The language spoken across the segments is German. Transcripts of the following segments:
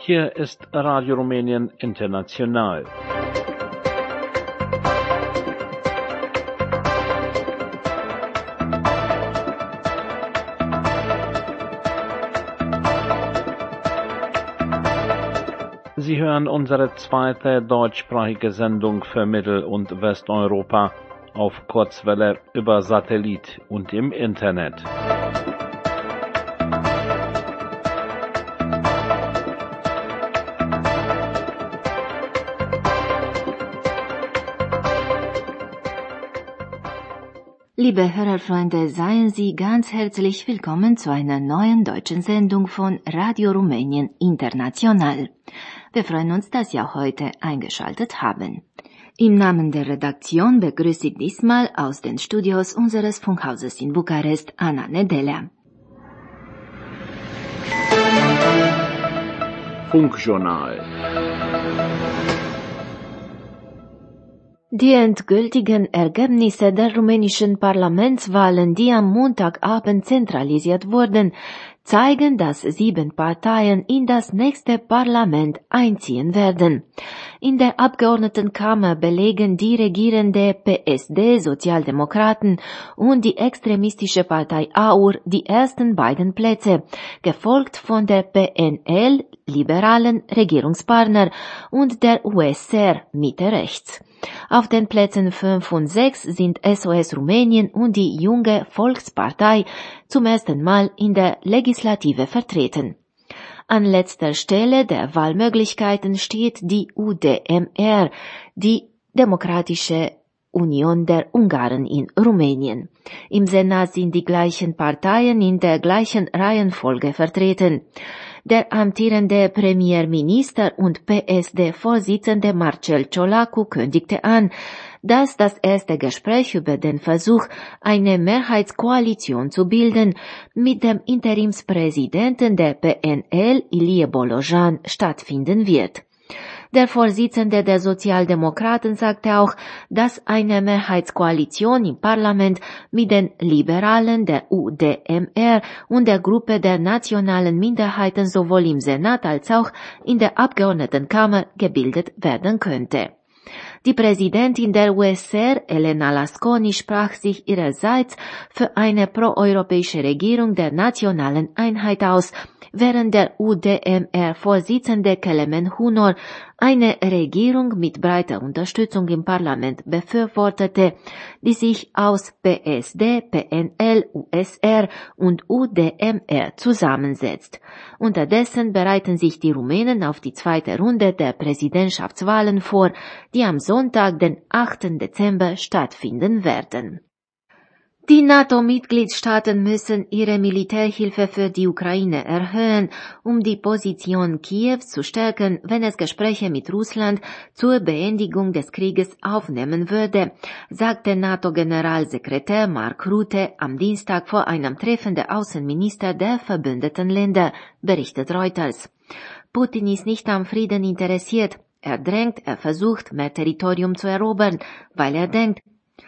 Hier ist Radio Rumänien International. Sie hören unsere zweite deutschsprachige Sendung für Mittel- und Westeuropa auf Kurzwelle über Satellit und im Internet. Liebe Hörerfreunde, seien Sie ganz herzlich willkommen zu einer neuen deutschen Sendung von Radio Rumänien International. Wir freuen uns, dass Sie auch heute eingeschaltet haben. Im Namen der Redaktion begrüße ich diesmal aus den Studios unseres Funkhauses in Bukarest Anna Nedelea. Funkjournal. Die endgültigen Ergebnisse der rumänischen Parlamentswahlen, die am Montagabend zentralisiert wurden, zeigen, dass 7 Parteien in das nächste Parlament einziehen werden. In der Abgeordnetenkammer belegen die regierende PSD, Sozialdemokraten, und die extremistische Partei AUR die ersten beiden Plätze, gefolgt von der PNL, liberalen Regierungspartner, und der USR, Mitte rechts. Auf den Plätzen 5 und 6 sind SOS Rumänien und die Junge Volkspartei zum ersten Mal in der Legislative vertreten. An letzter Stelle der Wahlmöglichkeiten steht die UDMR, die Demokratische Union der Ungarn in Rumänien. Im Senat sind die gleichen Parteien in der gleichen Reihenfolge vertreten. Der amtierende Premierminister und PSD-Vorsitzende Marcel Ciolacu kündigte an, dass das erste Gespräch über den Versuch, eine Mehrheitskoalition zu bilden, mit dem Interimspräsidenten der PNL, Ilie Bolojan, stattfinden wird. Der Vorsitzende der Sozialdemokraten sagte auch, dass eine Mehrheitskoalition im Parlament mit den Liberalen, der UDMR und der Gruppe der nationalen Minderheiten sowohl im Senat als auch in der Abgeordnetenkammer gebildet werden könnte. Die Präsidentin der USR, Elena Lasconi, sprach sich ihrerseits für eine proeuropäische Regierung der nationalen Einheit aus, während der UDMR-Vorsitzende Kelemen Hunor eine Regierung mit breiter Unterstützung im Parlament befürwortete, die sich aus PSD, PNL, USR und UDMR zusammensetzt. Unterdessen bereiten sich die Rumänen auf die zweite Runde der Präsidentschaftswahlen vor, die am Sonntag, den 8. Dezember, stattfinden werden. Die NATO-Mitgliedstaaten müssen ihre Militärhilfe für die Ukraine erhöhen, um die Position Kiews zu stärken, wenn es Gespräche mit Russland zur Beendigung des Krieges aufnehmen würde, sagte NATO-Generalsekretär Mark Rutte am Dienstag vor einem Treffen der Außenminister der verbündeten Länder, berichtet Reuters. Putin ist nicht am Frieden interessiert. Er drängt, er versucht, mehr Territorium zu erobern, weil er denkt,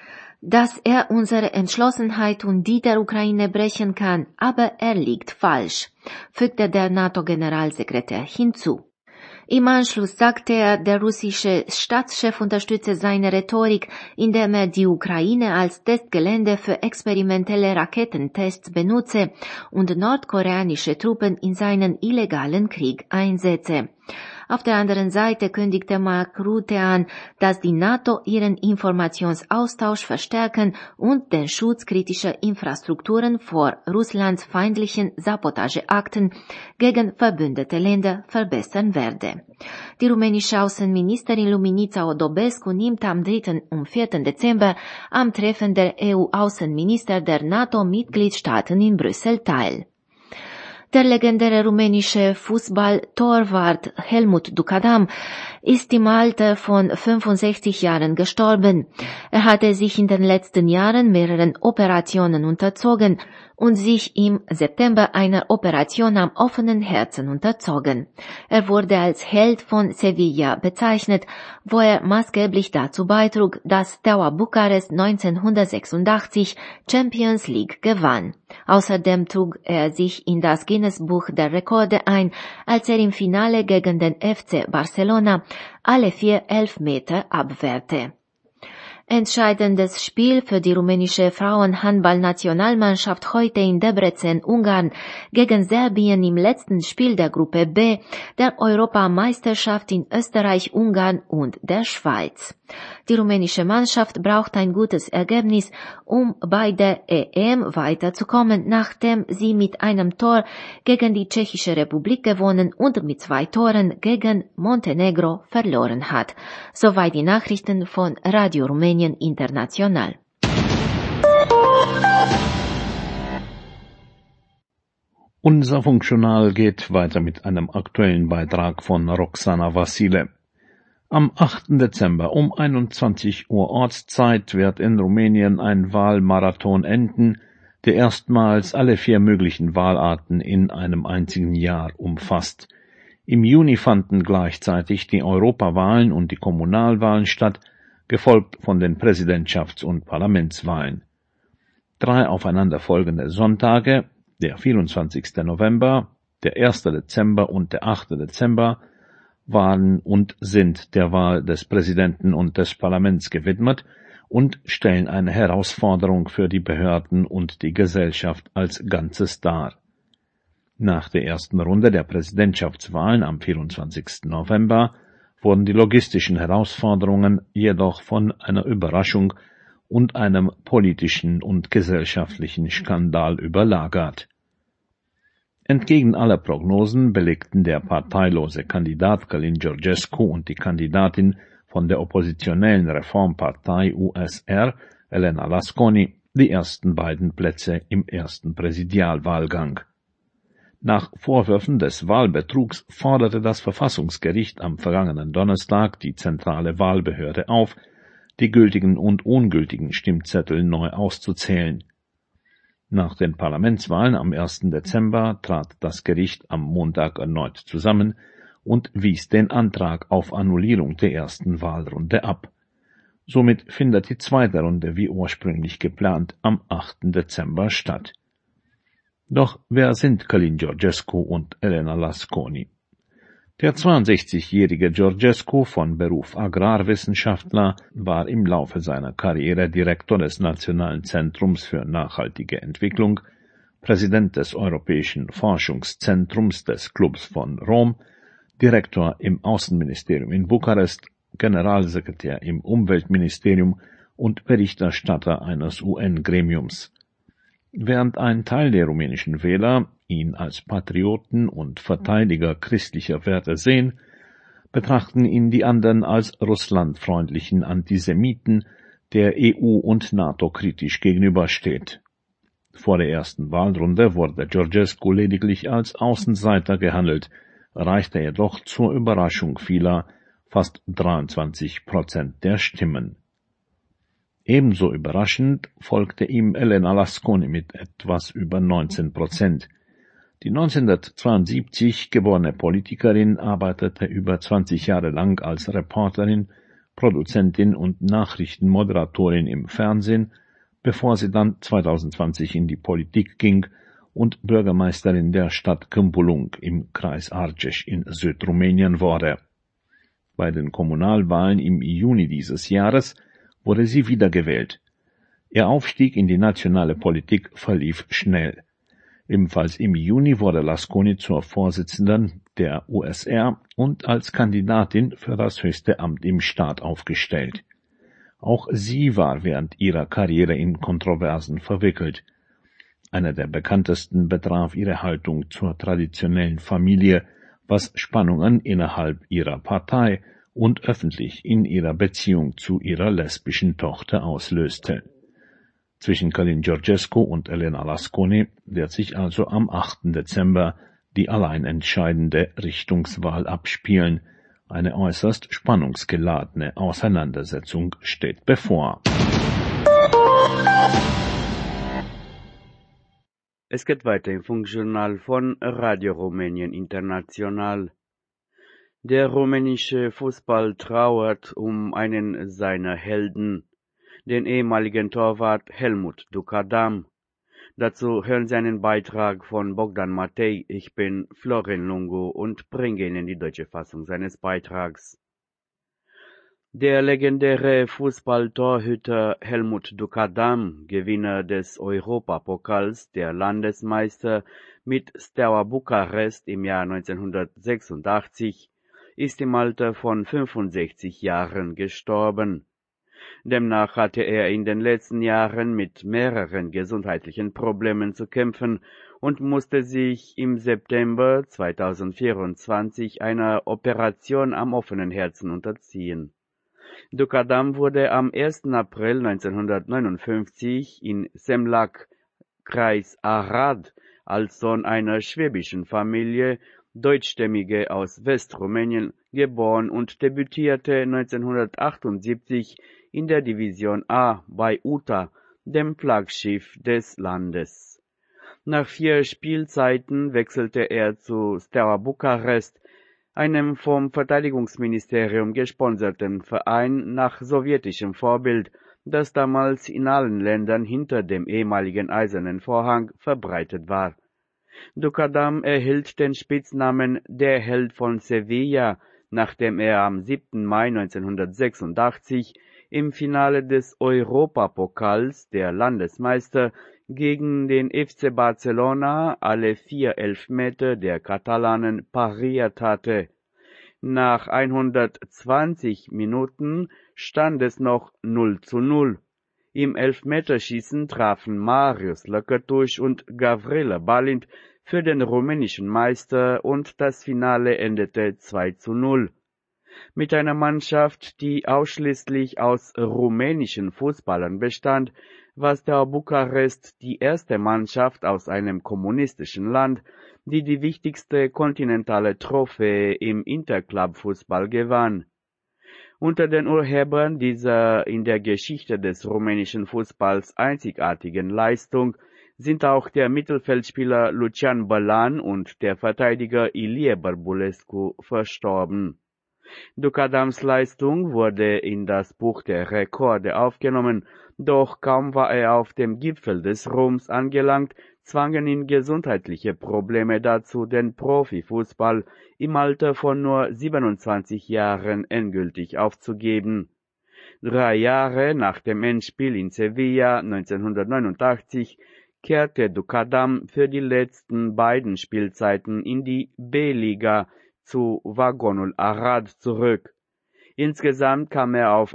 dass er unsere Entschlossenheit und die der Ukraine brechen kann, aber er liegt falsch, fügte der NATO-Generalsekretär hinzu. Im Anschluss sagte er, der russische Staatschef unterstütze seine Rhetorik, indem er die Ukraine als Testgelände für experimentelle Raketentests benutze und nordkoreanische Truppen in seinen illegalen Krieg einsetze. Auf der anderen Seite kündigte Mark Rutte an, dass die NATO ihren Informationsaustausch verstärken und den Schutz kritischer Infrastrukturen vor Russlands feindlichen Sabotageakten gegen verbündete Länder verbessern werde. Die rumänische Außenministerin Luminița Odobescu nimmt am 3. und 4. Dezember am Treffen der EU-Außenminister der NATO-Mitgliedstaaten in Brüssel teil. Der legendäre rumänische Fußballtorwart Helmut Ducadam ist im Alter von 65 Jahren gestorben. Er hatte sich in den letzten Jahren mehreren Operationen unterzogen und sich im September einer Operation am offenen Herzen unterzogen. Er wurde als Held von Sevilla bezeichnet, wo er maßgeblich dazu beitrug, dass Steaua Bukarest 1986 Champions League gewann. Außerdem trug er sich in das Guinness-Buch der Rekorde ein, als er im Finale gegen den FC Barcelona alle 4 Elfmeter abwehrte. Entscheidendes Spiel für die rumänische Frauenhandball-Nationalmannschaft heute in Debrecen, Ungarn, gegen Serbien im letzten Spiel der Gruppe B, der Europameisterschaft in Österreich, Ungarn und der Schweiz. Die rumänische Mannschaft braucht ein gutes Ergebnis, um bei der EM weiterzukommen, nachdem sie mit einem Tor gegen die Tschechische Republik gewonnen und mit 2 Toren gegen Montenegro verloren hat. Soweit die Nachrichten von Radio Rumänien International. Unser Funkjournal geht weiter mit einem aktuellen Beitrag von Roxana Vasile. Am 8. Dezember um 21 Uhr Ortszeit wird in Rumänien ein Wahlmarathon enden, der erstmals alle 4 möglichen Wahlarten in einem einzigen Jahr umfasst. Im Juni fanden gleichzeitig die Europawahlen und die Kommunalwahlen statt, gefolgt von den Präsidentschafts- und Parlamentswahlen. 3 aufeinanderfolgende Sonntage, der 24. November, der 1. Dezember und der 8. Dezember, waren und sind der Wahl des Präsidenten und des Parlaments gewidmet und stellen eine Herausforderung für die Behörden und die Gesellschaft als Ganzes dar. Nach der ersten Runde der Präsidentschaftswahlen am 24. November wurden die logistischen Herausforderungen jedoch von einer Überraschung und einem politischen und gesellschaftlichen Skandal überlagert. Entgegen aller Prognosen belegten der parteilose Kandidat Călin Georgescu und die Kandidatin von der oppositionellen Reformpartei USR, Elena Lasconi, die ersten beiden Plätze im ersten Präsidialwahlgang. Nach Vorwürfen des Wahlbetrugs forderte das Verfassungsgericht am vergangenen Donnerstag die zentrale Wahlbehörde auf, die gültigen und ungültigen Stimmzettel neu auszuzählen. Nach den Parlamentswahlen am 1. Dezember trat das Gericht am Montag erneut zusammen und wies den Antrag auf Annullierung der ersten Wahlrunde ab. Somit findet die zweite Runde wie ursprünglich geplant am 8. Dezember statt. Doch wer sind Călin Georgescu und Elena Lasconi? Der 62-jährige Georgescu, von Beruf Agrarwissenschaftler, war im Laufe seiner Karriere Direktor des Nationalen Zentrums für nachhaltige Entwicklung, Präsident des Europäischen Forschungszentrums des Clubs von Rom, Direktor im Außenministerium in Bukarest, Generalsekretär im Umweltministerium und Berichterstatter eines UN-Gremiums. Während ein Teil der rumänischen Wähler ihn als Patrioten und Verteidiger christlicher Werte sehen, betrachten ihn die anderen als russlandfreundlichen Antisemiten, der EU und NATO kritisch gegenübersteht. Vor der ersten Wahlrunde wurde Georgescu lediglich als Außenseiter gehandelt, erreichte jedoch zur Überraschung vieler fast 23% der Stimmen. Ebenso überraschend folgte ihm Elena Lasconi mit etwas über 19%. Die 1972 geborene Politikerin arbeitete über 20 Jahre lang als Reporterin, Produzentin und Nachrichtenmoderatorin im Fernsehen, bevor sie dann 2020 in die Politik ging und Bürgermeisterin der Stadt Câmpulung im Kreis Argeș in Südrumänien wurde. Bei den Kommunalwahlen im Juni dieses Jahres wurde sie wiedergewählt. Ihr Aufstieg in die nationale Politik verlief schnell. Ebenfalls im Juni wurde Lasconi zur Vorsitzenden der USR und als Kandidatin für das höchste Amt im Staat aufgestellt. Auch sie war während ihrer Karriere in Kontroversen verwickelt. Eine der bekanntesten betraf ihre Haltung zur traditionellen Familie, was Spannungen innerhalb ihrer Partei und öffentlich in ihrer Beziehung zu ihrer lesbischen Tochter auslöste. Zwischen Călin Georgescu und Elena Lasconi wird sich also am 8. Dezember die allein entscheidende Richtungswahl abspielen. Eine äußerst spannungsgeladene Auseinandersetzung steht bevor. Es geht weiter im Funkjournal von Radio Rumänien International. Der rumänische Fußball trauert um einen seiner Helden, den ehemaligen Torwart Helmut Duckadam. Dazu hören Sie einen Beitrag von Bogdan Matei. Ich bin Florin Lungu und bringe Ihnen die deutsche Fassung seines Beitrags. Der legendäre Fußballtorhüter Helmut Duckadam, Gewinner des Europapokals der Landesmeister mit Steaua Bukarest im Jahr 1986, ist im Alter von 65 Jahren gestorben. Demnach hatte er in den letzten Jahren mit mehreren gesundheitlichen Problemen zu kämpfen und musste sich im September 2024 einer Operation am offenen Herzen unterziehen. Duckadam wurde am 1. April 1959 in Semlak, Kreis Arad, als Sohn einer schwäbischen Familie, Deutschstämmige aus Westrumänien, geboren und debütierte 1978 in der Division A bei UTA, dem Flaggschiff des Landes. Nach 4 Spielzeiten wechselte er zu Steaua Bukarest, einem vom Verteidigungsministerium gesponserten Verein nach sowjetischem Vorbild, das damals in allen Ländern hinter dem ehemaligen Eisernen Vorhang verbreitet war. Duckadam erhielt den Spitznamen der Held von Sevilla, nachdem er am 7. Mai 1986 im Finale des Europapokals der Landesmeister gegen den FC Barcelona alle 4 Elfmeter der Katalanen pariert hatte. Nach 120 Minuten stand es noch 0:0. Im Elfmeterschießen trafen Marius Lăcătuș und Gavrila Balint für den rumänischen Meister und das Finale endete 2:0. Mit einer Mannschaft, die ausschließlich aus rumänischen Fußballern bestand, war Steaua Bukarest die erste Mannschaft aus einem kommunistischen Land, die die wichtigste kontinentale Trophäe im Interclub-Fußball gewann. Unter den Urhebern dieser in der Geschichte des rumänischen Fußballs einzigartigen Leistung sind auch der Mittelfeldspieler Lucian Bălan und der Verteidiger Ilie Bărbulescu verstorben. Duckadams Leistung wurde in das Buch der Rekorde aufgenommen, doch kaum war er auf dem Gipfel des Ruhms angelangt, zwangen ihn gesundheitliche Probleme dazu, den Profifußball im Alter von nur 27 Jahren endgültig aufzugeben. 3 Jahre nach dem Endspiel in Sevilla 1989 kehrte Duckadam für die letzten beiden Spielzeiten in die B-Liga zu Vagonul Arad zurück. Insgesamt kam er auf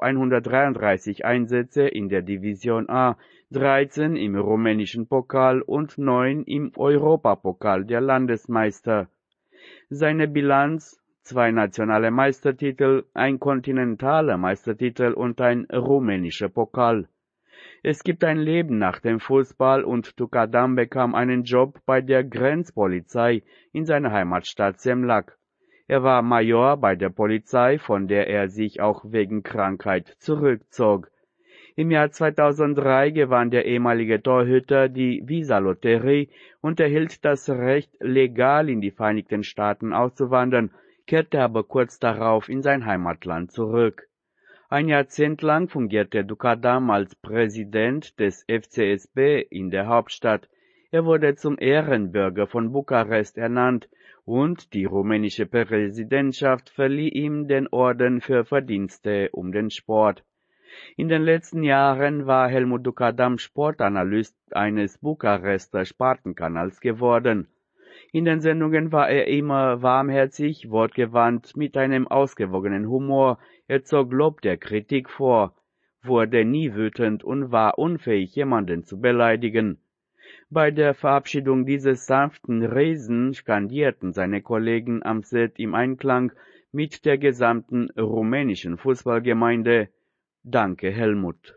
133 Einsätze in der Division A, 13 im rumänischen Pokal und 9 im Europapokal der Landesmeister. Seine Bilanz: 2 nationale Meistertitel, ein kontinentaler Meistertitel und ein rumänischer Pokal. Es gibt ein Leben nach dem Fußball und Duckadam bekam einen Job bei der Grenzpolizei in seiner Heimatstadt Semlak. Er war Major bei der Polizei, von der er sich auch wegen Krankheit zurückzog. Im Jahr 2003 gewann der ehemalige Torhüter die Visa-Lotterie und erhielt das Recht, legal in die Vereinigten Staaten auszuwandern, kehrte aber kurz darauf in sein Heimatland zurück. Ein Jahrzehnt lang fungierte Duckadam als Präsident des FCSB in der Hauptstadt. Er wurde zum Ehrenbürger von Bukarest ernannt und die rumänische Präsidentschaft verlieh ihm den Orden für Verdienste um den Sport. In den letzten Jahren war Helmut Duckadam Sportanalyst eines Bukarester Spartenkanals geworden. In den Sendungen war er immer warmherzig, wortgewandt, mit einem ausgewogenen Humor, er zog Lob der Kritik vor, wurde nie wütend und war unfähig, jemanden zu beleidigen. Bei der Verabschiedung dieses sanften Riesen skandierten seine Kollegen am Set im Einklang mit der gesamten rumänischen Fußballgemeinde: Danke, Helmut.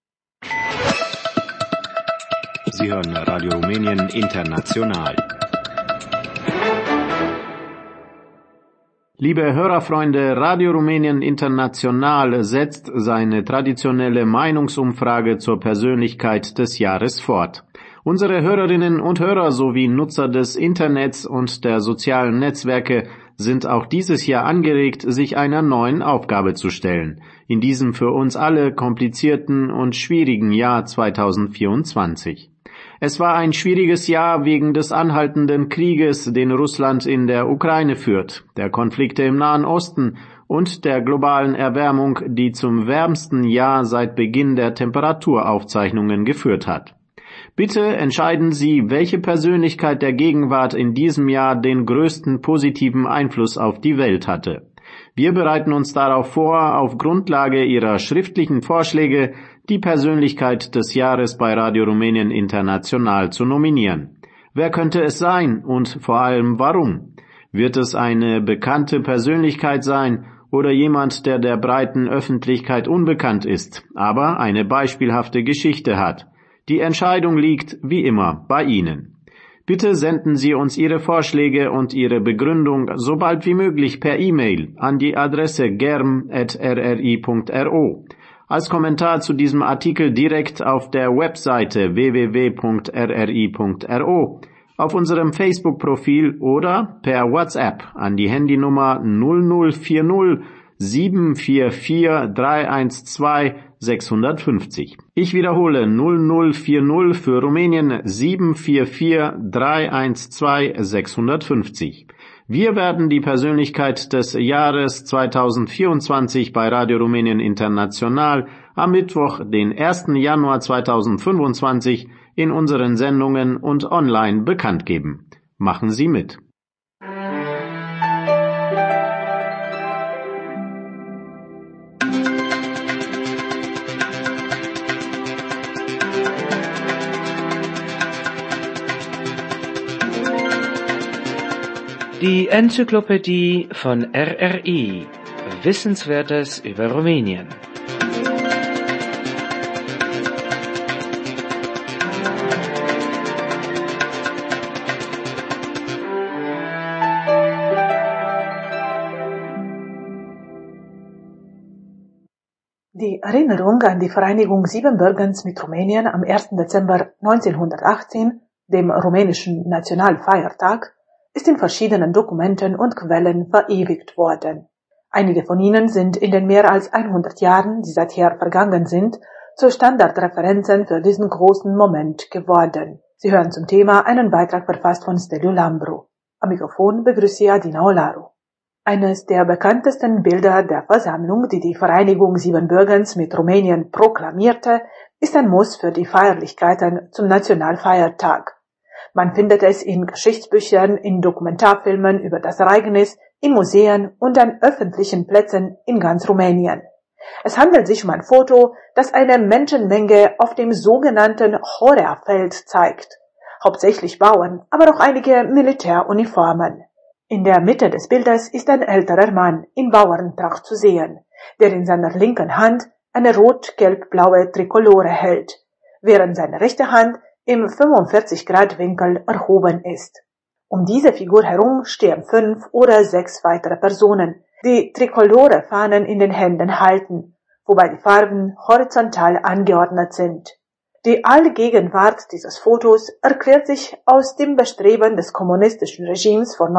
Sie hören Radio Rumänien International. Liebe Hörerfreunde, Radio Rumänien International setzt seine traditionelle Meinungsumfrage zur Persönlichkeit des Jahres fort. Unsere Hörerinnen und Hörer sowie Nutzer des Internets und der sozialen Netzwerke sind auch dieses Jahr angeregt, sich einer neuen Aufgabe zu stellen, in diesem für uns alle komplizierten und schwierigen Jahr 2024. Es war ein schwieriges Jahr wegen des anhaltenden Krieges, den Russland in der Ukraine führt, der Konflikte im Nahen Osten und der globalen Erwärmung, die zum wärmsten Jahr seit Beginn der Temperaturaufzeichnungen geführt hat. Bitte entscheiden Sie, welche Persönlichkeit der Gegenwart in diesem Jahr den größten positiven Einfluss auf die Welt hatte. Wir bereiten uns darauf vor, auf Grundlage Ihrer schriftlichen Vorschläge die Persönlichkeit des Jahres bei Radio Rumänien International zu nominieren. Wer könnte es sein und vor allem warum? Wird es eine bekannte Persönlichkeit sein oder jemand, der der breiten Öffentlichkeit unbekannt ist, aber eine beispielhafte Geschichte hat? Die Entscheidung liegt, wie immer, bei Ihnen. Bitte senden Sie uns Ihre Vorschläge und Ihre Begründung so bald wie möglich per E-Mail an die Adresse germ@rri.ro. Als Kommentar zu diesem Artikel direkt auf der Webseite www.rri.ro, auf unserem Facebook-Profil oder per WhatsApp an die Handynummer 0040 744 312 650. Ich wiederhole 0040 für Rumänien 744 312 650. Wir werden die Persönlichkeit des Jahres 2024 bei Radio Rumänien International am Mittwoch, den 1. Januar 2025 in unseren Sendungen und online bekannt geben. Machen Sie mit! Die Enzyklopädie von RRI. Wissenswertes über Rumänien. Die Erinnerung an die Vereinigung Siebenbürgens mit Rumänien am 1. Dezember 1918, dem rumänischen Nationalfeiertag, ist in verschiedenen Dokumenten und Quellen verewigt worden. Einige von ihnen sind in den mehr als 100 Jahren, die seither vergangen sind, zu Standardreferenzen für diesen großen Moment geworden. Sie hören zum Thema einen Beitrag verfasst von Steliu Lambru. Am Mikrofon begrüßt Sie Adina Olaru. Eines der bekanntesten Bilder der Versammlung, die die Vereinigung Siebenbürgens mit Rumänien proklamierte, ist ein Muss für die Feierlichkeiten zum Nationalfeiertag. Man findet es in Geschichtsbüchern, in Dokumentarfilmen über das Ereignis, in Museen und an öffentlichen Plätzen in ganz Rumänien. Es handelt sich um ein Foto, das eine Menschenmenge auf dem sogenannten Horea-Feld zeigt. Hauptsächlich Bauern, aber auch einige Militäruniformen. In der Mitte des Bildes ist ein älterer Mann in Bauerntracht zu sehen, der in seiner linken Hand eine rot-gelb-blaue Trikolore hält, während seine rechte Hand im 45-Grad-Winkel erhoben ist. Um diese Figur herum stehen 5 oder 6 weitere Personen, die Trikolore-Fahnen in den Händen halten, wobei die Farben horizontal angeordnet sind. Die Allgegenwart dieses Fotos erklärt sich aus dem Bestreben des kommunistischen Regimes vor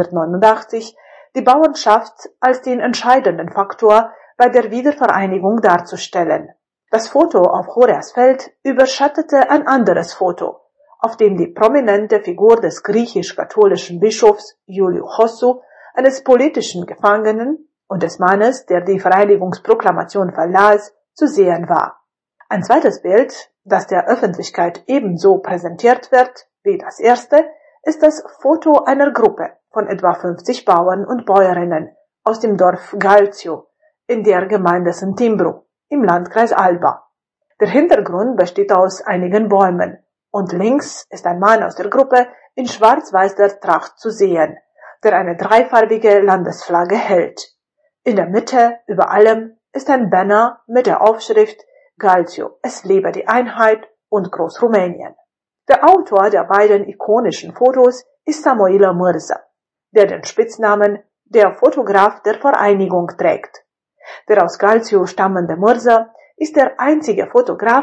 1989, die Bauernschaft als den entscheidenden Faktor bei der Wiedervereinigung darzustellen. Das Foto auf Horeas Feld überschattete ein anderes Foto, auf dem die prominente Figur des griechisch-katholischen Bischofs Iuliu Hossu, eines politischen Gefangenen und des Mannes, der die Vereinigungsproklamation verlas, zu sehen war. Ein zweites Bild, das der Öffentlichkeit ebenso präsentiert wird wie das erste, ist das Foto einer Gruppe von etwa 50 Bauern und Bäuerinnen aus dem Dorf Galciu in der Gemeinde Sântimbru im Landkreis Alba. Der Hintergrund besteht aus einigen Bäumen und links ist ein Mann aus der Gruppe in schwarz-weißer Tracht zu sehen, der eine dreifarbige Landesflagge hält. In der Mitte über allem ist ein Banner mit der Aufschrift Galciu, es lebe die Einheit und Großrumänien. Der Autor der beiden ikonischen Fotos ist Samoilă Mârză, der den Spitznamen der Fotograf der Vereinigung trägt. Der aus Galciu stammende Mârză ist der einzige Fotograf,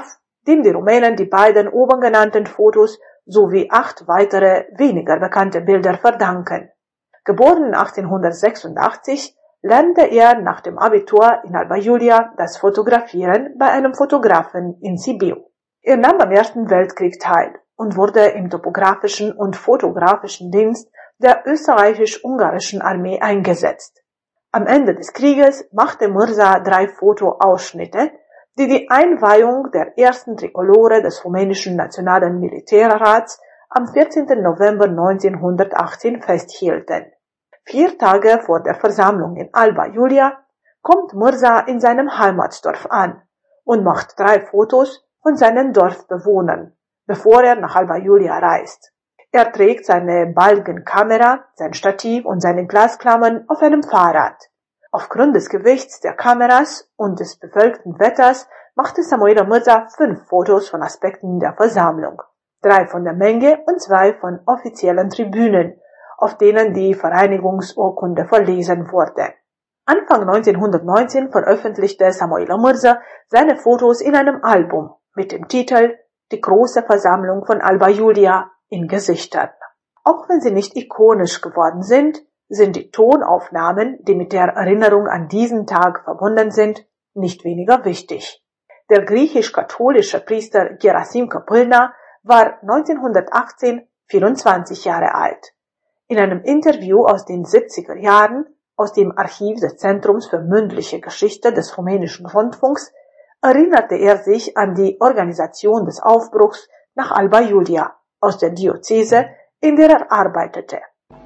dem die Rumänen die beiden oben genannten Fotos sowie 8 weitere weniger bekannte Bilder verdanken. Geboren 1886, lernte er nach dem Abitur in Alba Iulia das Fotografieren bei einem Fotografen in Sibiu. Er nahm am Ersten Weltkrieg teil und wurde im topografischen und fotografischen Dienst der österreichisch-ungarischen Armee eingesetzt. Am Ende des Krieges machte Mrsa 3 Fotoausschnitte, die die Einweihung der ersten Trikolore des rumänischen Nationalen Militärrats am 14. November 1918 festhielten. 4 Tage vor der Versammlung in Alba Iulia kommt Mrsa in seinem Heimatdorf an und macht 3 Fotos von seinen Dorfbewohnern, bevor er nach Alba Iulia reist. Er trägt seine Balkenkamera, sein Stativ und seine Glasklammern auf einem Fahrrad. Aufgrund des Gewichts der Kameras und des bewölkten Wetters machte Samoil Mrsa 5 Fotos von Aspekten der Versammlung, 3 von der Menge und 2 von offiziellen Tribünen, auf denen die Vereinigungsurkunde verlesen wurde. Anfang 1919 veröffentlichte Samoil Mrsa seine Fotos in einem Album mit dem Titel Die große Versammlung von Alba Iulia in Gesichtern. Auch wenn sie nicht ikonisch geworden sind die Tonaufnahmen, die mit der Erinnerung an diesen Tag verbunden sind, nicht weniger wichtig. Der griechisch-katholische Priester Gerasim Kopylna war 1918 24 Jahre alt. In einem Interview aus den 70er Jahren aus dem Archiv des Zentrums für mündliche Geschichte des rumänischen Rundfunks erinnerte er sich an die Organisation des Aufbruchs nach Alba Iulia aus der Diözese, in der er arbeitete.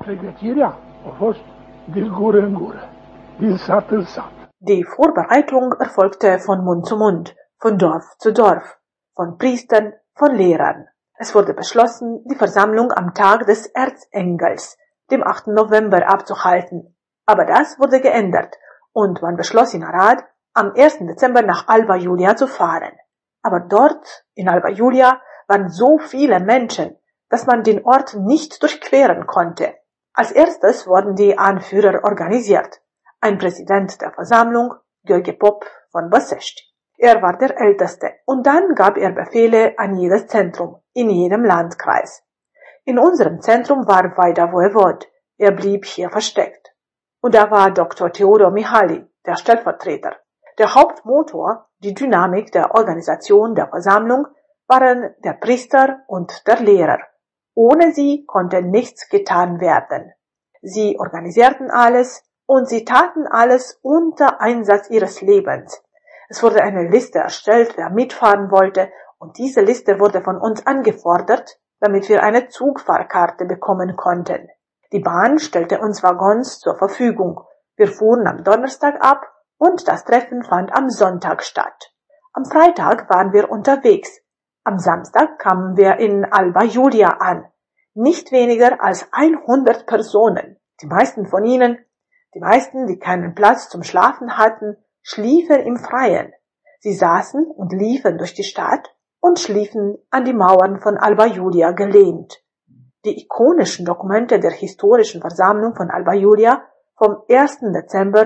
Die Vorbereitung erfolgte von Mund zu Mund, von Dorf zu Dorf, von Priestern, von Lehrern. Es wurde beschlossen, die Versammlung am Tag des Erzengels, dem 8. November, abzuhalten. Aber das wurde geändert und man beschloss in Arad, am 1. Dezember nach Alba Iulia zu fahren. Aber dort, in Alba Iulia, waren so viele Menschen, dass man den Ort nicht durchqueren konnte. Als erstes wurden die Anführer organisiert. Ein Präsident der Versammlung, Gheorghe Pop von Băsești. Er war der Älteste und dann gab er Befehle an jedes Zentrum, in jedem Landkreis. In unserem Zentrum war Vaida Voevod. Er blieb hier versteckt. Und da war Dr. Theodor Mihaly, der Stellvertreter. Der Hauptmotor, die Dynamik der Organisation der Versammlung, waren der Priester und der Lehrer. Ohne sie konnte nichts getan werden. Sie organisierten alles und sie taten alles unter Einsatz ihres Lebens. Es wurde eine Liste erstellt, wer mitfahren wollte, und diese Liste wurde von uns angefordert, damit wir eine Zugfahrkarte bekommen konnten. Die Bahn stellte uns Waggons zur Verfügung. Wir fuhren am Donnerstag ab und das Treffen fand am Sonntag statt. Am Freitag waren wir unterwegs. Am Samstag kamen wir in Alba Iulia an. Nicht weniger als 100 Personen. Die meisten von ihnen, die keinen Platz zum Schlafen hatten, schliefen im Freien. Sie saßen und liefen durch die Stadt und schliefen an die Mauern von Alba Iulia gelehnt. Die ikonischen Dokumente der historischen Versammlung von Alba Iulia vom 1. Dezember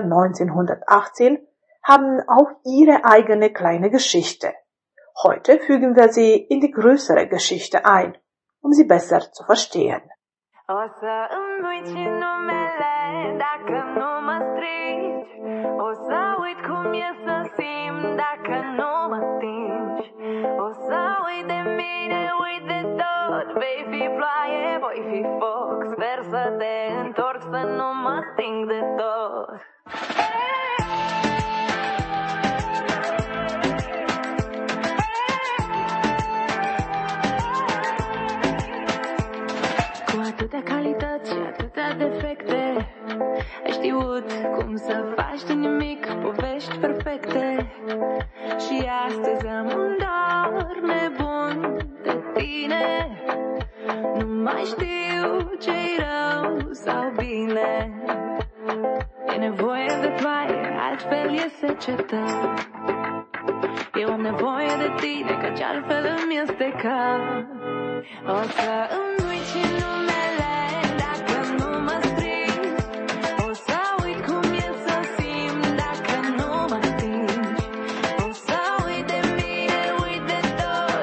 1918 haben auch ihre eigene kleine Geschichte. Heute fügen wir sie in die größere Geschichte ein, um sie besser zu verstehen. O să îmi uiți numele dacă nu mă strici. O să uit cum e să simt dacă nu mă atingi. O să uit de mine, uit de tot. Vei fi ploaie, voi fi foc. Sper să te întorc, să nu mă sting de tot. Atâtea calități și atâtea defecte. Ai știut cum să faci din nimic povești perfecte. Și astăzi am un dor nebun de tine. Nu mai știu ce-i rău sau bine. E nevoie de ploaie, altfel e secetă. Eu am nevoie de tine, căci altfel îmi este cald. O să îmi uiți numele dacă nu mă strici. O să uit cum e să simt dacă nu mă atingi. O să uit de mine, uit de tot.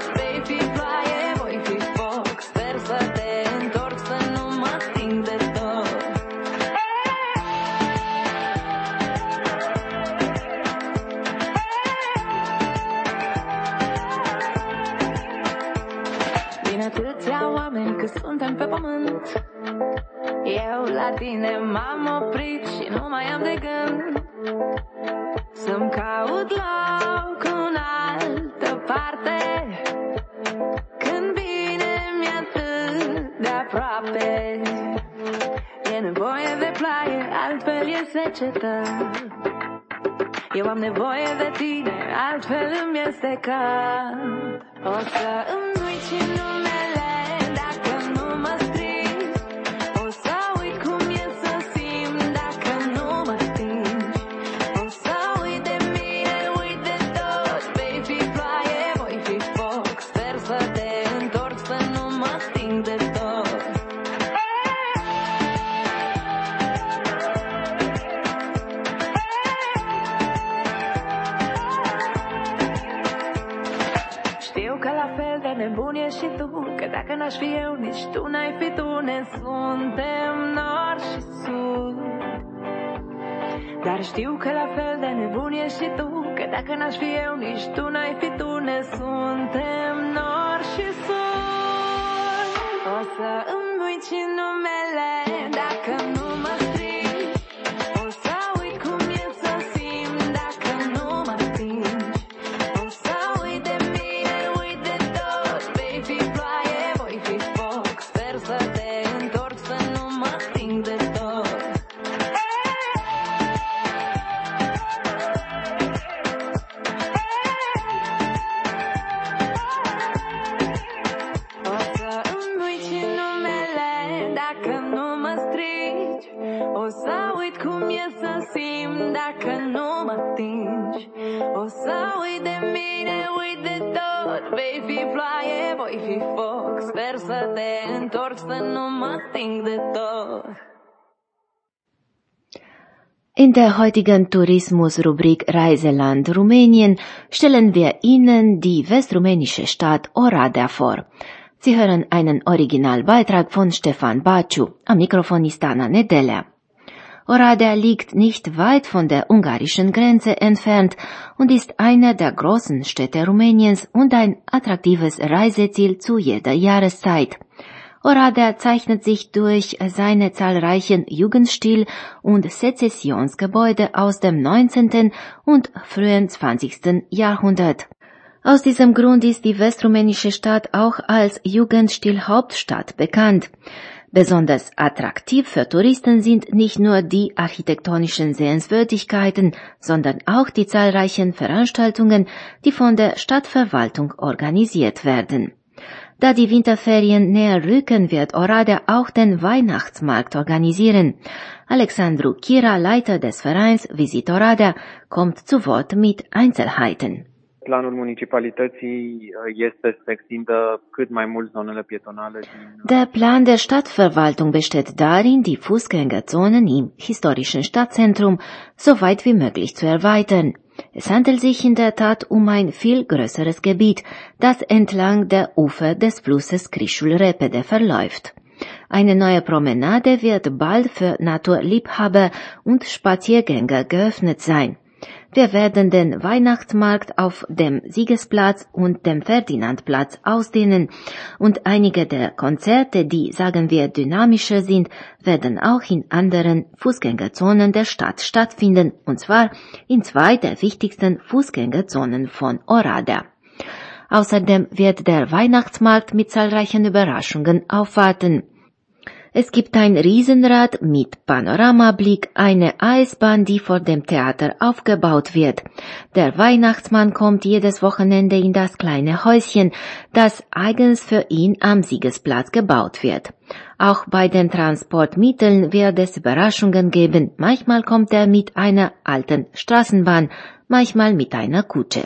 atâția oameni că suntem pe pământ. Eu la tine m-am oprit și nu mai am de gând să-mi caut loc în altă parte, când bine mi-e atât de aproape. E nevoie de ploaie, altfel e secetă. Eu am nevoie de tine, altfel îmi este cald. O să îmi uiți numele dacă nu mă strigi. O să uit cum e să simt dacă nu mă stingi. O să uit de mine, uit de tot. Vei fi ploaie, voi fi foc. Sper să te întorci, să nu mă sting de tot. Nebun ești și tu, că dacă n-aș fi eu, nici tu n-ai fi tu. Ne suntem nord și sud, dar știu că la fel de nebun ești și tu, că dacă n-aș fi eu, nici tu n-ai fi tu. Ne suntem nord și sud. O să îmi uiți numele dacă nu mă strigi. O să uit cum e să simt dacă nu mă stingi. O să uit de mine, uit de tot. Vei fi ploaie, voi fi foc. Sper să te întorci, să nu mă sting de tot. O să îmi uiți numele dacă nu mă strigi. O să uit cum e să simt dacă nu mă atingi. O să uit de mine, uit de tot. Vei fi ploaie, voi fi foc. Sper să te întorci, să nu mă sting de tot. In der heutigen Tourismusrubrik Reiseland Rumänien stellen wir Ihnen die westrumänische Stadt Oradea vor. Sie hören einen Originalbeitrag von Stefan Baciu. Am Mikrofon ist Anna Nedelea. Oradea liegt nicht weit von der ungarischen Grenze entfernt und ist eine der großen Städte Rumäniens und ein attraktives Reiseziel zu jeder Jahreszeit. Oradea zeichnet sich durch seine zahlreichen Jugendstil- und Sezessionsgebäude aus dem 19. und frühen 20. Jahrhundert. Aus diesem Grund ist die westrumänische Stadt auch als Jugendstil-Hauptstadt bekannt. Besonders attraktiv für Touristen sind nicht nur die architektonischen Sehenswürdigkeiten, sondern auch die zahlreichen Veranstaltungen, die von der Stadtverwaltung organisiert werden. Da die Winterferien näher rücken, wird Oradea auch den Weihnachtsmarkt organisieren. Alexandru Chira, Leiter des Vereins Visit Oradea, kommt zu Wort mit Einzelheiten. Planul municipalității este să extindă cât mai mult zonele pietonale. Der Plan der Stadtverwaltung besteht darin, die Fußgängerzonen im historischen Stadtzentrum so weit wie möglich zu erweitern. Es handelt sich in der Tat um ein viel größeres Gebiet, das entlang der Ufer des Flusses Crișul Repede verläuft. Eine neue Promenade wird bald für Naturliebhaber und Spaziergänger geöffnet sein. Wir werden den Weihnachtsmarkt auf dem Siegesplatz und dem Ferdinandplatz ausdehnen und einige der Konzerte, die, sagen wir, dynamischer sind, werden auch in anderen Fußgängerzonen der Stadt stattfinden, und zwar in zwei der wichtigsten Fußgängerzonen von Oradea. Außerdem wird der Weihnachtsmarkt mit zahlreichen Überraschungen aufwarten. Es gibt ein Riesenrad mit Panoramablick, eine Eisbahn, die vor dem Theater aufgebaut wird. Der Weihnachtsmann kommt jedes Wochenende in das kleine Häuschen, das eigens für ihn am Siegesplatz gebaut wird. Auch bei den Transportmitteln wird es Überraschungen geben. Manchmal kommt er mit einer alten Straßenbahn, manchmal mit einer Kutsche.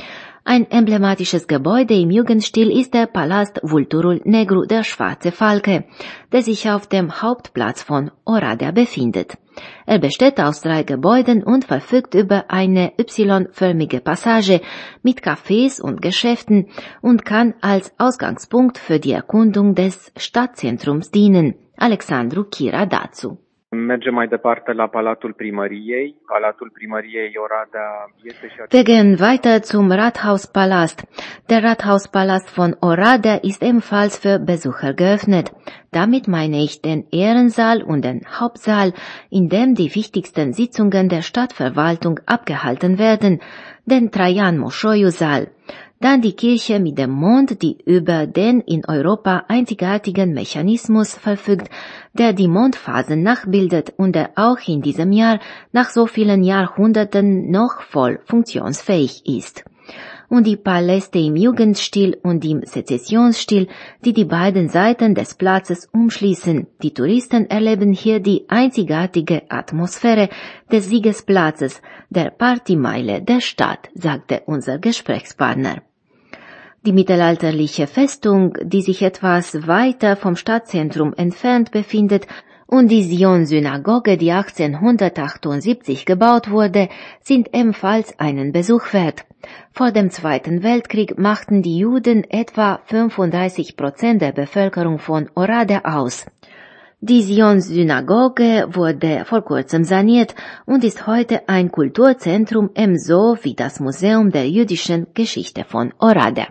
Ein emblematisches Gebäude im Jugendstil ist der Palast Vulturul Negru, der Schwarze Falke, der sich auf dem Hauptplatz von Oradea befindet. Er besteht aus 3 Gebäuden und verfügt über eine Y-förmige Passage mit Cafés und Geschäften und kann als Ausgangspunkt für die Erkundung des Stadtzentrums dienen. Alexandru Chira dazu. Mergem mai departe la Palatul Primăriei. Palatul Primăriei Oradea este și Wir gehen weiter zum Rathauspalast. Der Rathauspalast von Oradea ist ebenfalls für Besucher geöffnet. Damit meine ich den Ehrensaal und den Hauptsaal, in dem die wichtigsten Sitzungen der Stadtverwaltung abgehalten werden, den Traian-Moșoiu-Saal. Dann die Kirche mit dem Mond, die über den in Europa einzigartigen Mechanismus verfügt, der die Mondphasen nachbildet und der auch in diesem Jahr nach so vielen Jahrhunderten noch voll funktionsfähig ist. Und die Paläste im Jugendstil und im Sezessionsstil, die die beiden Seiten des Platzes umschließen. Die Touristen erleben hier die einzigartige Atmosphäre des Siegesplatzes, der Partymeile der Stadt, sagte unser Gesprächspartner. Die mittelalterliche Festung, die sich etwas weiter vom Stadtzentrum entfernt befindet, und die Sion-Synagoge, die 1878 gebaut wurde, sind ebenfalls einen Besuch wert. Vor dem Zweiten Weltkrieg machten die Juden etwa 35% der Bevölkerung von Oradea aus. Die Sion-Synagoge wurde vor kurzem saniert und ist heute ein Kulturzentrum ebenso wie das Museum der jüdischen Geschichte von Oradea.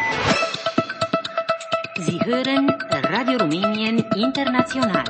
Sie hören Radio Rumänien International.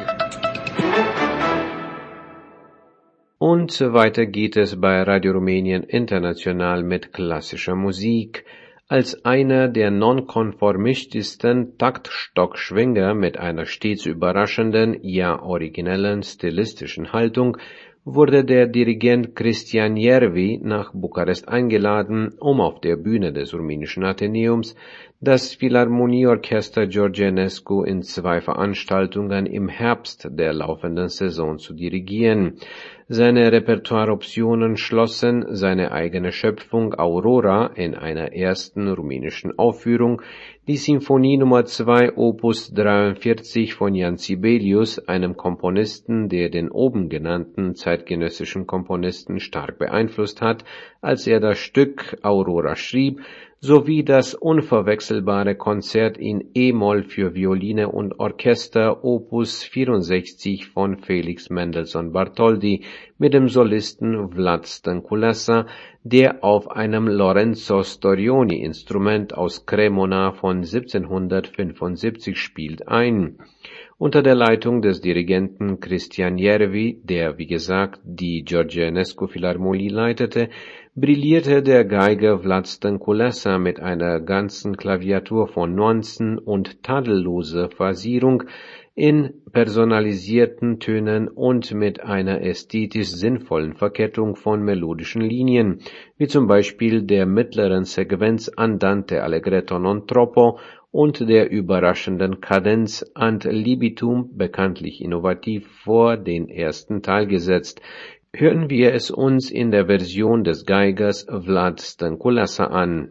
Und weiter geht es bei Radio Rumänien International mit klassischer Musik. Als einer der nonkonformistischsten Taktstockschwinger mit einer stets überraschenden, ja originellen stilistischen Haltung wurde der Dirigent Cristian Järvi nach Bukarest eingeladen, um auf der Bühne des rumänischen Athenäums das Philharmonieorchester Georgianescu in 2 Veranstaltungen im Herbst der laufenden Saison zu dirigieren. Seine Repertoireoptionen schlossen seine eigene Schöpfung Aurora in einer ersten rumänischen Aufführung, die Sinfonie Nummer 2 Opus 43 von Jan Sibelius, einem Komponisten, der den oben genannten zeitgenössischen Komponisten stark beeinflusst hat, als er das Stück Aurora schrieb, sowie das unverwechselbare Konzert in E-Moll für Violine und Orchester Opus 64 von Felix Mendelssohn Bartholdy mit dem Solisten Vlad Stănculescu, der auf einem Lorenzo Storioni Instrument aus Cremona von 1775 spielt, ein. Unter der Leitung des Dirigenten Cristian Järvi, der wie gesagt die Georgianescu Philharmonie leitete, brillierte der Geiger Vlad Stănculescu mit einer ganzen Klaviatur von Nuancen und tadelloser Phrasierung in personalisierten Tönen und mit einer ästhetisch sinnvollen Verkettung von melodischen Linien, wie zum Beispiel der mittleren Sequenz Andante allegretto non troppo und der überraschenden Kadenz Ad libitum, bekanntlich innovativ vor den ersten Teil gesetzt. Hören wir es uns in der Version des Geigers Vlad Stănculescu an.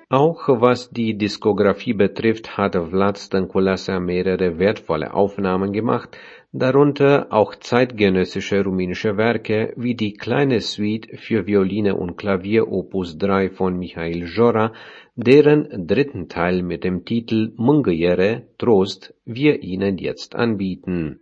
Auch was die Diskografie betrifft, hat Vlad Stănculasa mehrere wertvolle Aufnahmen gemacht, darunter auch zeitgenössische rumänische Werke wie die kleine Suite für Violine und Klavier Opus 3 von Mihail Jora, deren dritten Teil mit dem Titel Mângâiere, Trost, wir Ihnen jetzt anbieten.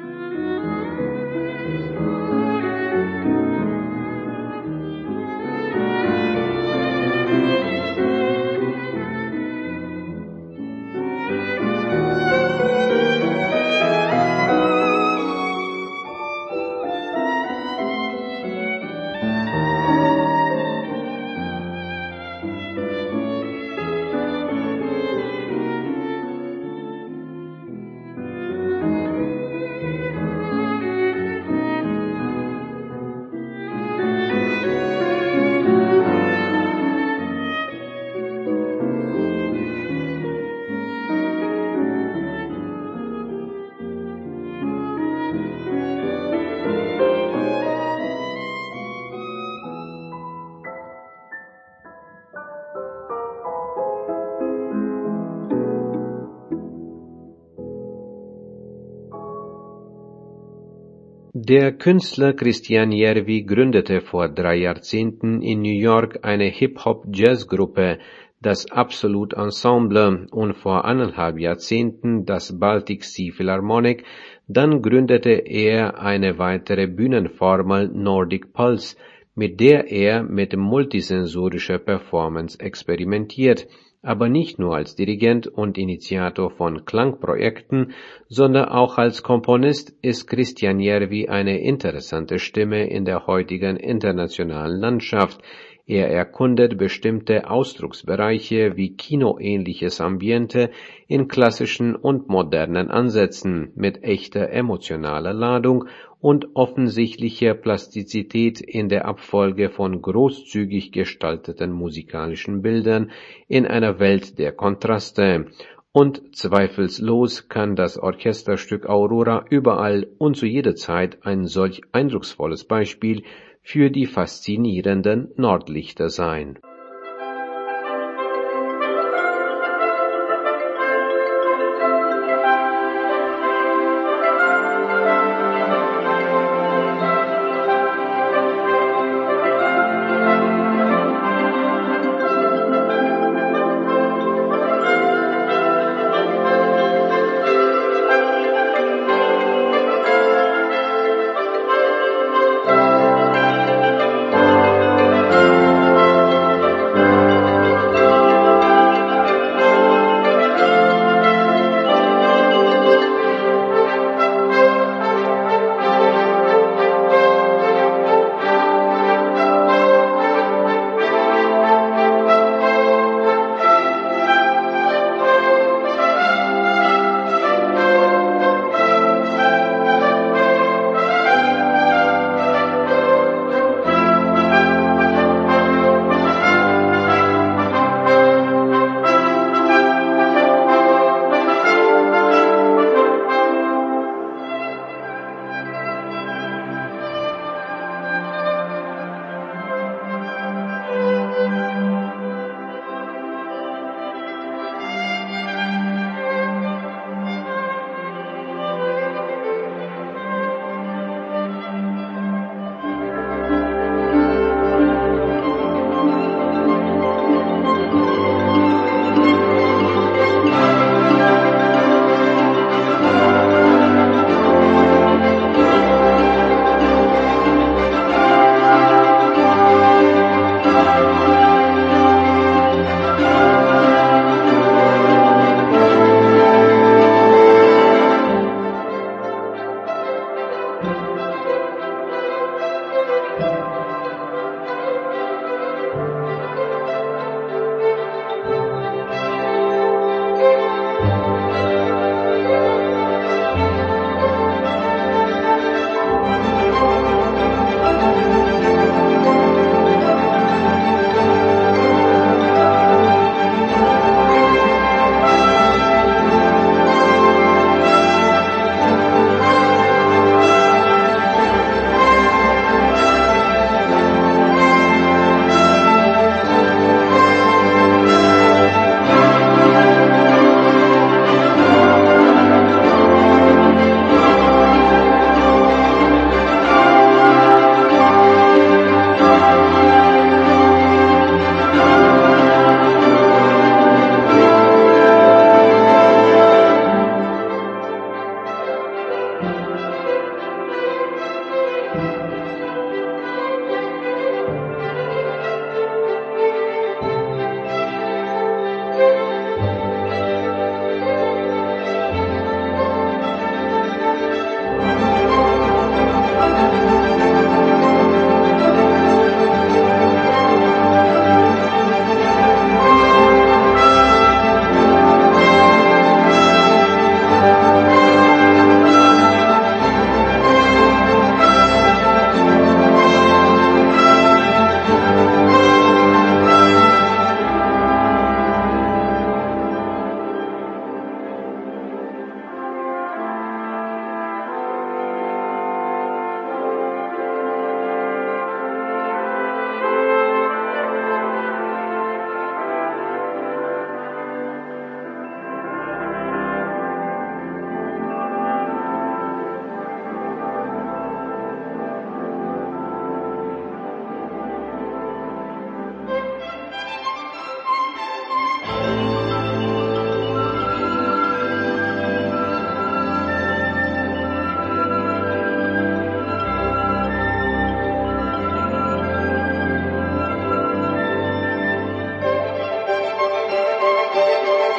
Der Künstler Cristian Järvi gründete vor 3 Jahrzehnten in New York eine Hip-Hop-Jazz-Gruppe, das Absolut Ensemble, und vor 1,5 Jahrzehnten das Baltic Sea Philharmonic. Dann gründete er eine weitere Bühnenformel Nordic Pulse, mit der er mit multisensorischer Performance experimentiert, aber nicht nur als Dirigent und Initiator von Klangprojekten, sondern auch als Komponist ist Cristian Järvi eine interessante Stimme in der heutigen internationalen Landschaft. Er erkundet bestimmte Ausdrucksbereiche wie kinoähnliches Ambiente in klassischen und modernen Ansätzen mit echter emotionaler Ladung und offensichtlicher Plastizität in der Abfolge von großzügig gestalteten musikalischen Bildern in einer Welt der Kontraste. Und zweifellos kann das Orchesterstück Aurora überall und zu jeder Zeit ein solch eindrucksvolles Beispiel für die faszinierenden Nordlichter sein.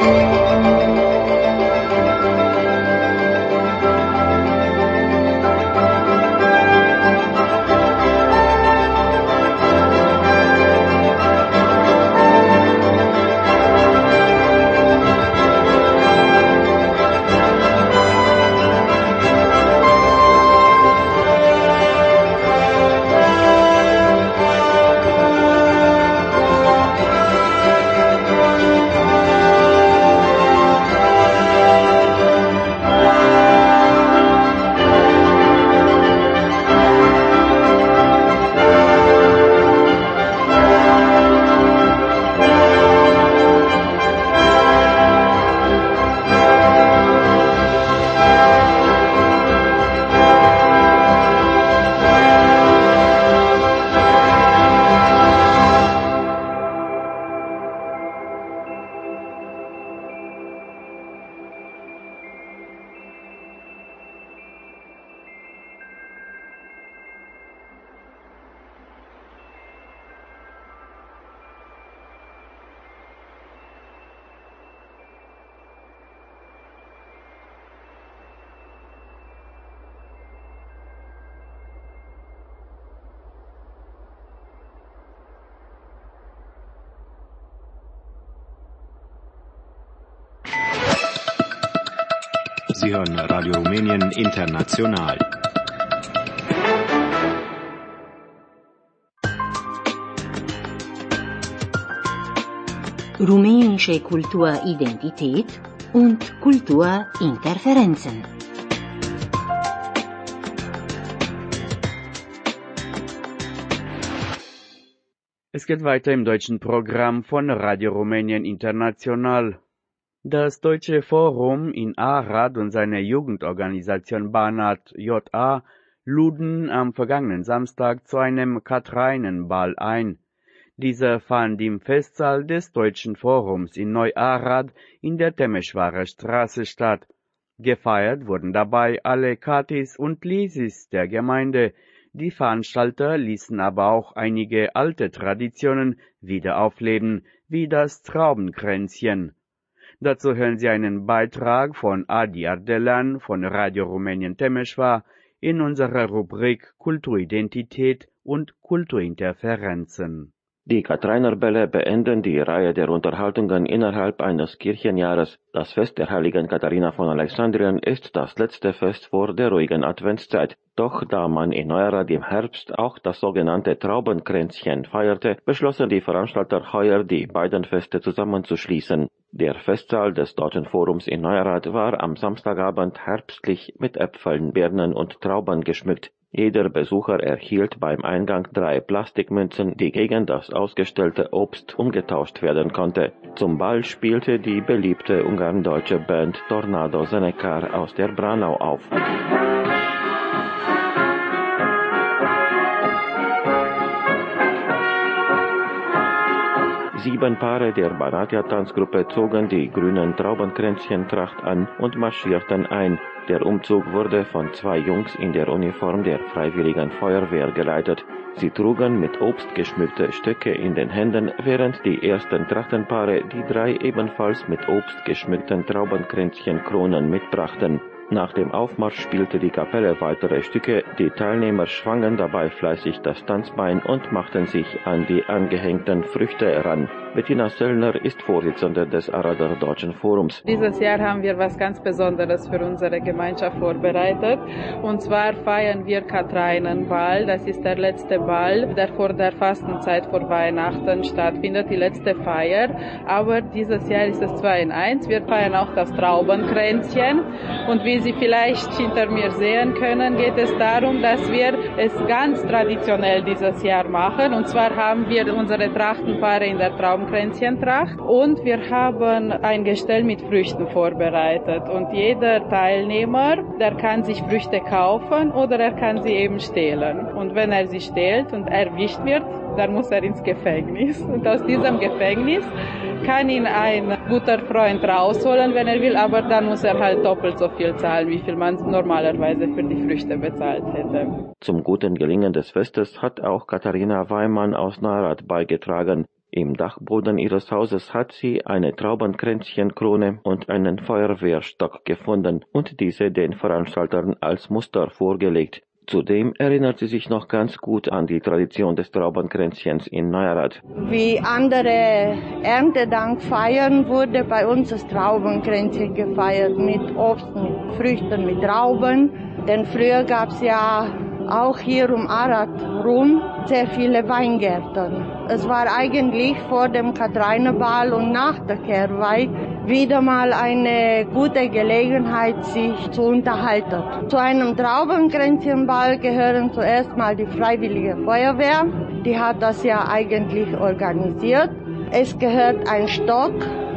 Sie hören Radio Rumänien International. Rumänische Kulturidentität und Kulturinterferenzen. Es geht weiter im deutschen Programm von Radio Rumänien International. Das Deutsche Forum in Arad und seine Jugendorganisation Banat J.A. luden am vergangenen Samstag zu einem Katrainenball ein. Dieser fand im Festsaal des Deutschen Forums in Neu-Arad in der Temeschwarer Straße statt. Gefeiert wurden dabei alle Katis und Lisis der Gemeinde. Die Veranstalter ließen aber auch einige alte Traditionen wieder aufleben, wie das Traubenkränzchen. Dazu hören Sie einen Beitrag von Adi Ardelan von Radio Rumänien Temeschwar in unserer Rubrik Kulturidentität und Kulturinterferenzen. Die Katrainerbälle beenden die Reihe der Unterhaltungen innerhalb eines Kirchenjahres. Das Fest der heiligen Katharina von Alexandrien ist das letzte Fest vor der ruhigen Adventszeit. Doch da man in Neuerad im Herbst auch das sogenannte Traubenkränzchen feierte, beschlossen die Veranstalter heuer, die beiden Feste zusammenzuschließen. Der Festsaal des Deutschen Forums in Neuerad war am Samstagabend herbstlich mit Äpfeln, Birnen und Trauben geschmückt. Jeder Besucher erhielt beim Eingang 3 Plastikmünzen, die gegen das ausgestellte Obst umgetauscht werden konnte. Zum Ball spielte die beliebte ungarn-deutsche Band Tornado Zenekar aus der Braunau auf. 7 Paare der Banatia-Tanzgruppe zogen die grünen Traubenkränzchentracht an und marschierten ein. Der Umzug wurde von 2 Jungs in der Uniform der Freiwilligen Feuerwehr geleitet. Sie trugen mit Obst geschmückte Stöcke in den Händen, während die ersten Trachtenpaare die 3 ebenfalls mit Obst geschmückten Traubenkränzchenkronen mitbrachten. Nach dem Aufmarsch spielte die Kapelle weitere Stücke, die Teilnehmer schwangen dabei fleißig das Tanzbein und machten sich an die angehängten Früchte heran. Bettina Söllner ist Vorsitzende des Arader Deutschen Forums. Dieses Jahr haben wir was ganz Besonderes für unsere Gemeinschaft vorbereitet. Und zwar feiern wir Katrainenball. Das ist der letzte Ball, der vor der Fastenzeit vor Weihnachten stattfindet, die letzte Feier. Aber dieses Jahr ist es 2 in 1. Wir feiern auch das Traubenkränzchen. Und wie Sie vielleicht hinter mir sehen können, geht es darum, dass wir es ganz traditionell dieses Jahr machen. Und zwar haben wir unsere Trachtenpaare in der Traubenkränzchentracht und wir haben ein Gestell mit Früchten vorbereitet. Und jeder Teilnehmer, der kann sich Früchte kaufen oder er kann sie eben stehlen. Und wenn er sie stehlt und erwischt wird, dann muss er ins Gefängnis. Und aus diesem Gefängnis kann ihn ein guter Freund rausholen, wenn er will, aber dann muss er halt doppelt so viel zahlen, wie viel man normalerweise für die Früchte bezahlt hätte. Zum guten Gelingen des Festes hat auch Katharina Weimann aus Neuerad beigetragen. Im Dachboden ihres Hauses hat sie eine Traubenkränzchenkrone und einen Feuerwehrstock gefunden und diese den Veranstaltern als Muster vorgelegt. Zudem erinnert sie sich noch ganz gut an die Tradition des Traubenkränzchens in Neuerath. Wie andere Erntedank feiern, wurde bei uns das Traubenkränzchen gefeiert mit Obst, mit Früchten, mit Trauben. Denn früher gab es ja auch hier um Arad rum sehr viele Weingärten. Es war eigentlich vor dem Katharinerball und nach der Kehrweih wieder mal eine gute Gelegenheit, sich zu unterhalten. Zu einem Traubenkränzchenball gehören zuerst mal die Freiwillige Feuerwehr. Die hat das ja eigentlich organisiert. Es gehört ein Stock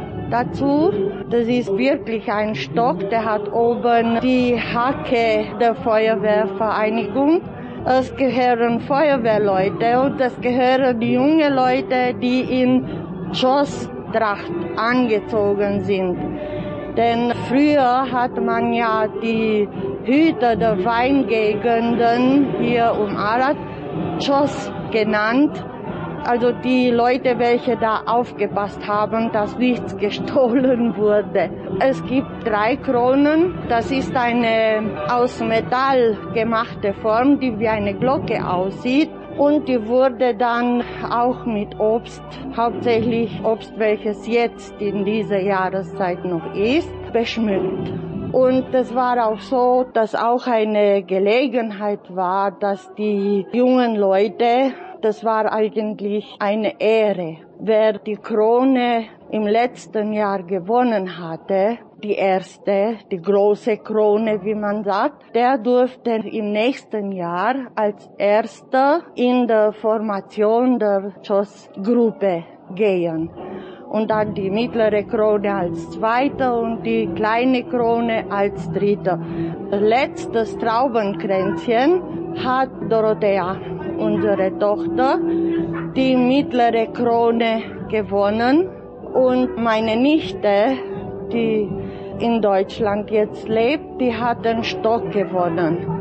dazu. Das ist wirklich ein Stock, der hat oben die Hacke der Feuerwehrvereinigung. Es gehören Feuerwehrleute und es gehören die jungen Leute, die in Schoßtracht angezogen sind. Denn früher hat man ja die Hüter der Weingegenden hier um Arad Schoß genannt. Also die Leute, welche da aufgepasst haben, dass nichts gestohlen wurde. Es gibt 3 Kronen. Das ist eine aus Metall gemachte Form, die wie eine Glocke aussieht. Und die wurde dann auch mit Obst, hauptsächlich Obst, welches jetzt in dieser Jahreszeit noch ist, beschmückt. Und es war auch so, dass auch eine Gelegenheit war, dass die jungen Leute, das war eigentlich eine Ehre. Wer die Krone im letzten Jahr gewonnen hatte, die erste, die große Krone, wie man sagt, der durfte im nächsten Jahr als Erster in der Formation der Schoßgruppe gehen. Und dann die mittlere Krone als Zweiter und die kleine Krone als Dritter. Letztes Traubenkränzchen hat Dorothea, unsere Tochter, die mittlere Krone gewonnen. Und meine Nichte, die in Deutschland jetzt lebt, die hat den Stock gewonnen.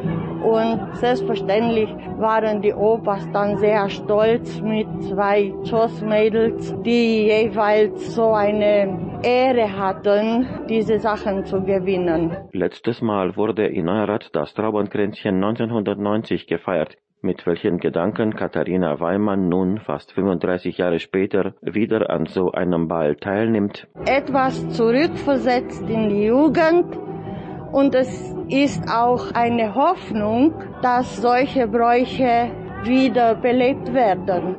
Und selbstverständlich waren die Opas dann sehr stolz mit 2 Schoßmädels, die jeweils so eine Ehre hatten, diese Sachen zu gewinnen. Letztes Mal wurde in Neuerath das Traubenkränzchen 1990 gefeiert, mit welchen Gedanken Katharina Weimann nun fast 35 Jahre später wieder an so einem Ball teilnimmt. Etwas zurückversetzt in die Jugend. Und es ist auch eine Hoffnung, dass solche Bräuche wieder belebt werden.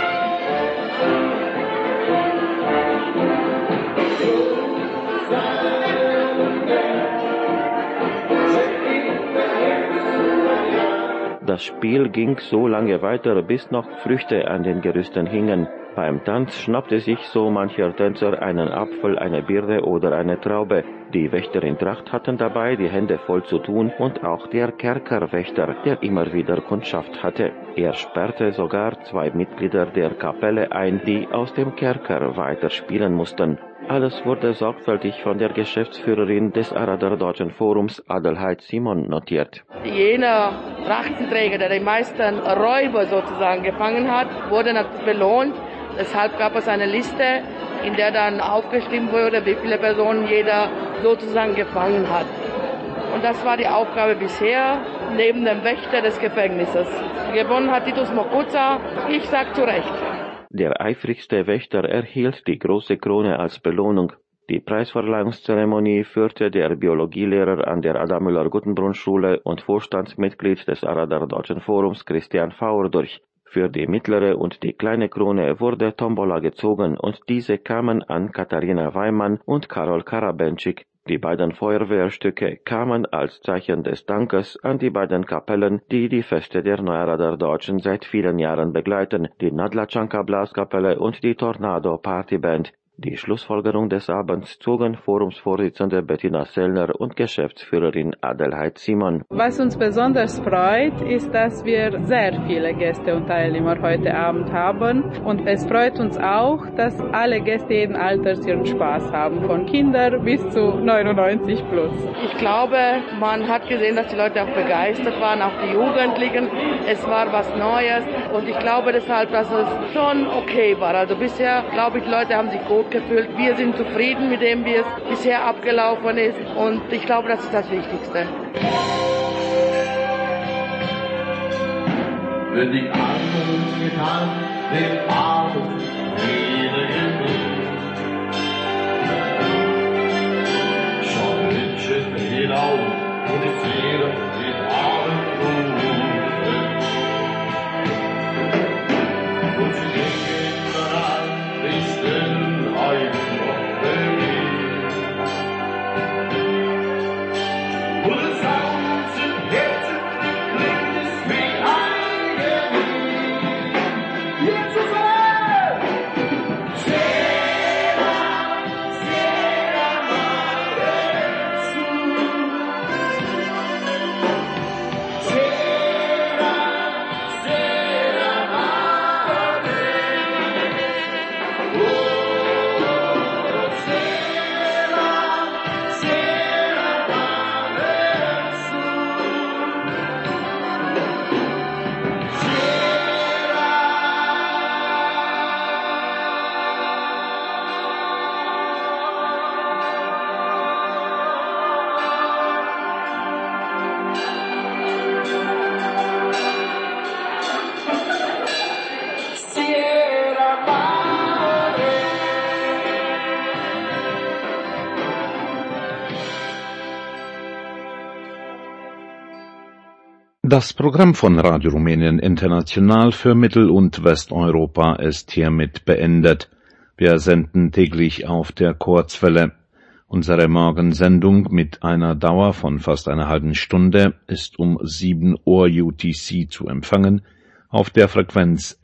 Das Spiel ging so lange weiter, bis noch Früchte an den Gerüsten hingen. Beim Tanz schnappte sich so mancher Tänzer einen Apfel, eine Birne oder eine Traube. Die Wächter in Tracht hatten dabei die Hände voll zu tun und auch der Kerkerwächter, der immer wieder Kundschaft hatte. Er sperrte sogar 2 Mitglieder der Kapelle ein, die aus dem Kerker weiter spielen mussten. Alles wurde sorgfältig von der Geschäftsführerin des Arader Deutschen Forums, Adelheid Simon, notiert. Jener Trachtenträger, der die meisten Räuber sozusagen gefangen hat, wurde belohnt. Deshalb gab es eine Liste, in der dann aufgeschrieben wurde, wie viele Personen jeder sozusagen gefangen hat. Und das war die Aufgabe bisher, neben dem Wächter des Gefängnisses. Gewonnen hat Titus Mokuza, ich sag zu Recht. Der eifrigste Wächter erhielt die große Krone als Belohnung. Die Preisverleihungszeremonie führte der Biologielehrer an der Adam-Müller-Guttenbrunn-Schule und Vorstandsmitglied des Arader Deutschen Forums Christian Faur durch. Für die mittlere und die kleine Krone wurde Tombola gezogen und diese kamen an Katharina Weimann und Karol Karabenčík. Die beiden Feuerwehrstücke kamen als Zeichen des Dankes an die beiden Kapellen, die die Feste der Neuerader Deutschen seit vielen Jahren begleiten, die Nadlačanka Blaskapelle und die Tornado Partyband. Die Schlussfolgerung des Abends zogen Forumsvorsitzende Bettina Sellner und Geschäftsführerin Adelheid Simon. Was uns besonders freut, ist, dass wir sehr viele Gäste und Teilnehmer heute Abend haben. Und es freut uns auch, dass alle Gäste jeden Alters ihren Spaß haben, von Kindern bis zu 99 plus. Ich glaube, man hat gesehen, dass die Leute auch begeistert waren, auch die Jugendlichen. Es war was Neues und ich glaube deshalb, dass es schon okay war. Also bisher, glaube ich, die Leute haben sich gut gefühlt. Wir sind zufrieden mit dem, wie es bisher abgelaufen ist und ich glaube, das ist das Wichtigste. Wenn die Armen mit Hand den Arm wieder schon mit Schiffen hinauf und ich sehe die Armen rufen. Und sie denken daran, wie still heute noch vergeht. Und es Sound im Herzen klingt es wie ein Gebet. Hier zusammen! Sera, Sera, Maresu. Sera, Sera, Maresu. Oh, Sera, Sera, Maresu. Sera, Maresu. Das Programm von Radio Rumänien International für Mittel- und Westeuropa ist hiermit beendet. Wir senden täglich auf der Kurzwelle. Unsere Morgensendung mit einer Dauer von fast einer halben Stunde ist um 7 Uhr UTC zu empfangen auf der Frequenz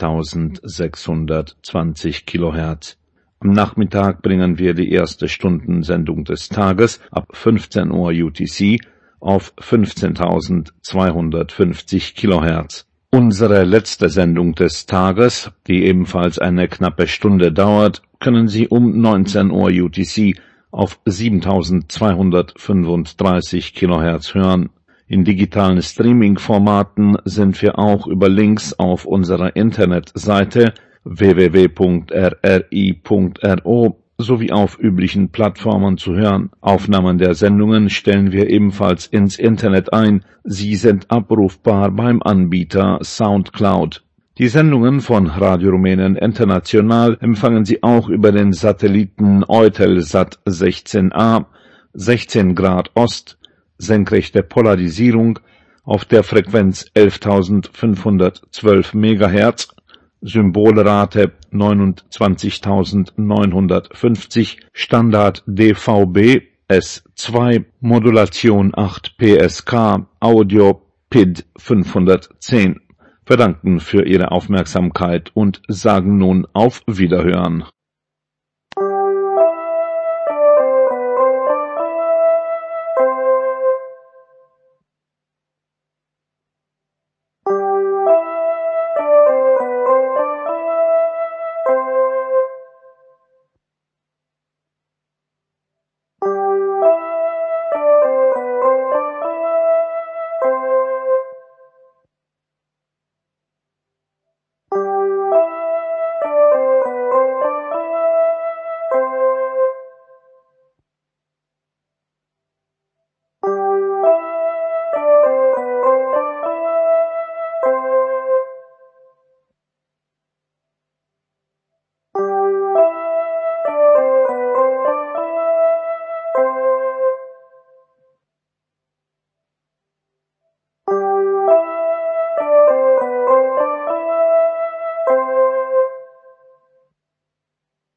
11.620 Kilohertz. Am Nachmittag bringen wir die erste Stundensendung des Tages ab 15 Uhr UTC auf 15.250 Kilohertz. Unsere letzte Sendung des Tages, die ebenfalls eine knappe Stunde dauert, können Sie um 19 Uhr UTC auf 7.235 Kilohertz hören. In digitalen Streaming-Formaten sind wir auch über Links auf unserer Internetseite www.rri.ro sowie auf üblichen Plattformen zu hören. Aufnahmen der Sendungen stellen wir ebenfalls ins Internet ein. Sie sind abrufbar beim Anbieter Soundcloud. Die Sendungen von Radio Rumänien International empfangen Sie auch über den Satelliten Eutelsat 16A, 16 Grad Ost, senkrechte Polarisierung auf der Frequenz 11.512 MHz, Symbolrate 29.950, Standard DVB S2, Modulation 8 PSK, Audio PID 510. Wir danken für Ihre Aufmerksamkeit und sagen nun auf Wiederhören.